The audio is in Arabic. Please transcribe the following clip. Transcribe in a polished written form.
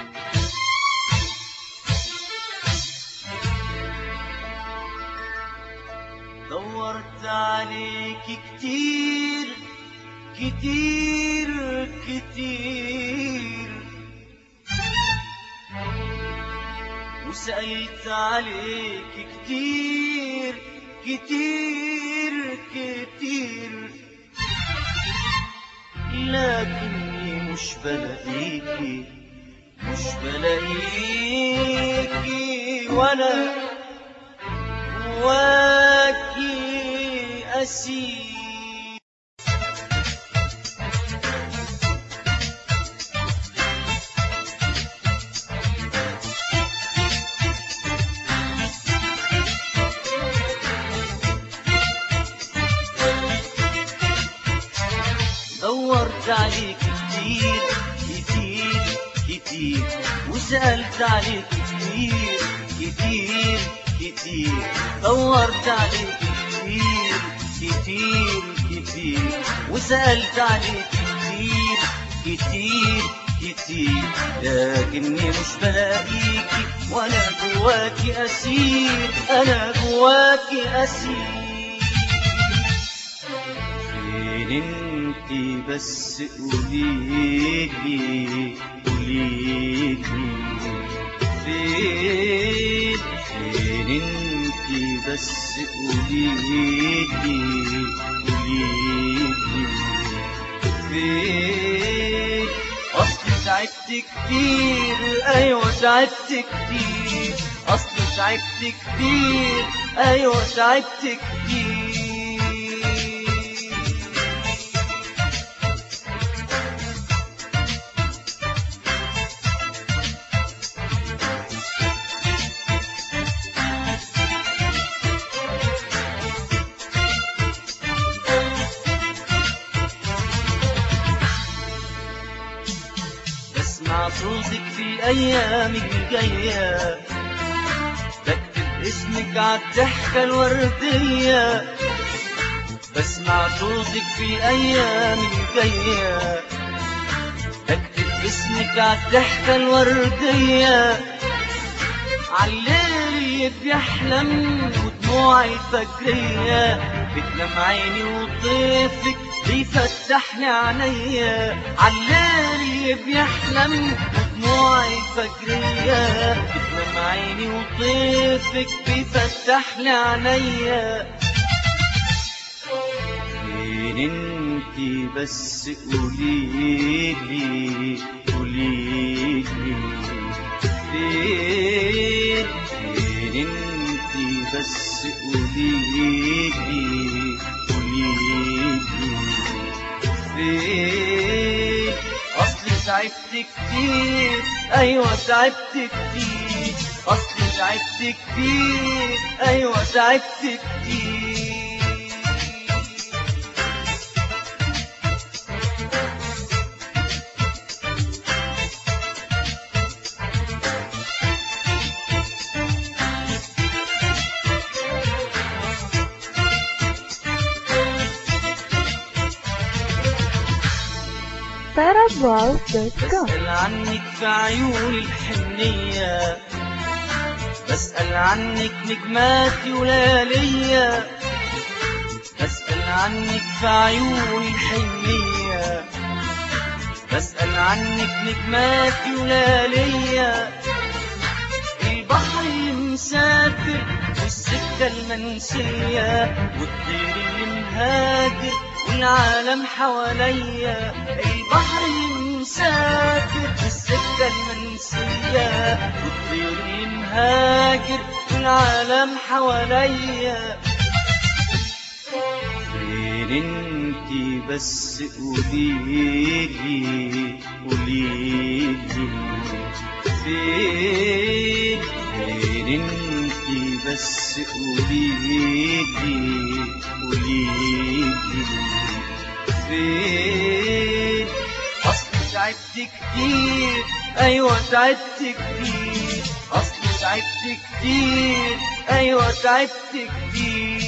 دورت عليك كتير كتير كتير، وسألت عليك كتير كتير كتير، لكني مش بلاقيكي مش بلاقيكي، وانا جواكي أسير. دورت عليك كتير كتير كتير، وسألت عليك كتير كتير كتير، دورت عليك كتير كتير كتير، وسألت عليك كتير كتير كتير، لكني مش بلاقيكي وانا جواكي أسير، انا جواكي أسير. فين انتي بس قوليلي قوليلي، فين انتي بس قوليلي قوليلي، فين؟ اصلي تعبت كتير، ايوه تعبت كتير، اصلي تعبت كتير، ايوه تعبت كتير. بسمع صوتك في أيامي الجاية، بكتب اسمك عالضحكة الوردية، بسمع صوتك في أيامي الجاية، بكتب اسمك عالضحكة الوردية، عالليل اللي بيحلم ودموعي الفجرية، بتنام عيني وطيفك بيفتحلي عينيا، عالليل اللي بيحلم ودموعي الفجرية، بتنام عيني وطيفك بيفتحلي عينيا. فين انتي بس قوليلي قوليلي، فين انتي بس قوليلي قوليلي، فين؟ اصلي تعبت كتير، ايوه تعبت كتير، اصلي تعبت كتير، ايوه تعبت كتير. Tarablog.com. بسأل عنك في عيون الحنية، بسأل عنك نجماتي وليالية، بسأل عنك في عيون الحنية، بسأل عنك نجماتي وليالية، البحر مسافر والسكة المنسية، والطير اللي مهاجر والعالم حواليا، البحر مسافر والسكة المنسية، والطير اللي مهاجر والعالم حواليا. فين انتي بس قوليلي قوليلي، فين انتي بس قوليلي قوليلي، فين؟ اصلي تعبت كتير، ايوه تعبت كتير، اصلي تعبت كتير، ايوه تعبت كتير.